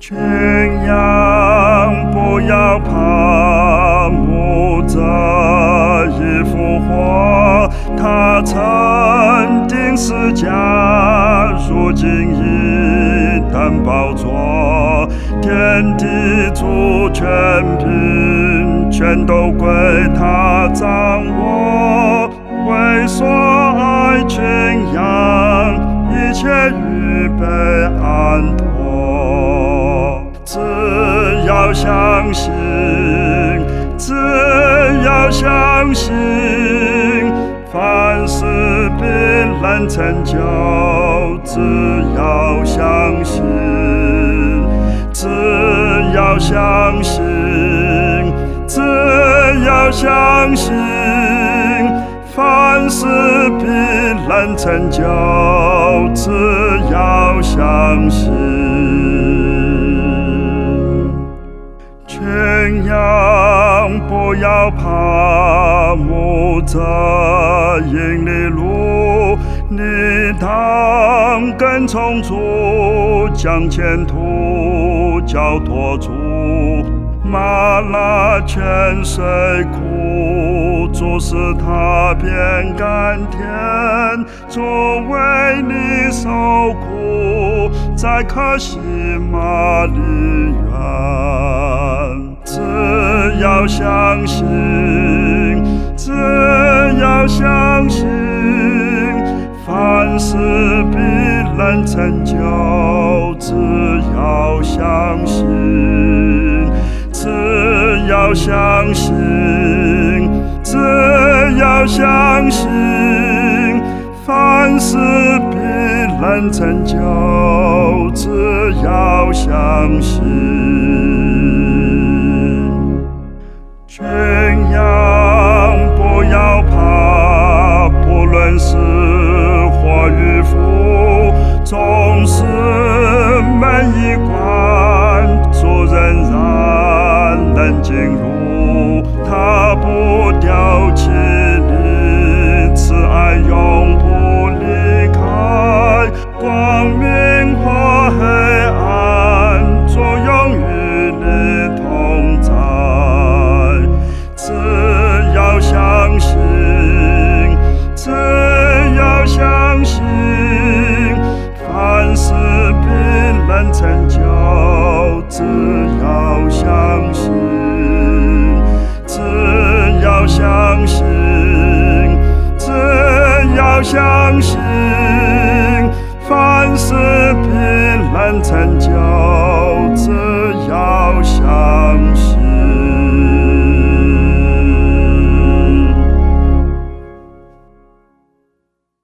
群羊不要怕，牧者已复活，他曾定十架，如今已担宝座，天地主权柄全都归他掌握，为所爱群羊，一切预备安妥。只要相信，只要相信，凡事必能成就。只要相信，只要相信，只要相信，凡事必能成就。只要相信。群羊不要怕，牧者引你路，你当跟从主，将前途交托主。吗哪泉水苦，主使他变甘甜，主为你受苦，在可西玛丽园。只要相信，只要相信，凡事必能成就。只要相信，只要相信，只要相信，凡事必能成就。只要相信。群羊不要怕，不论是祸与福，总是门一关，主仍然能进入。他不丢弃你，慈爱永不离开，光明或黑暗，主永与你同在。只要相信，只要相信，凡事必能成就。只要相信，只要相信，只要相信，凡事必能成就。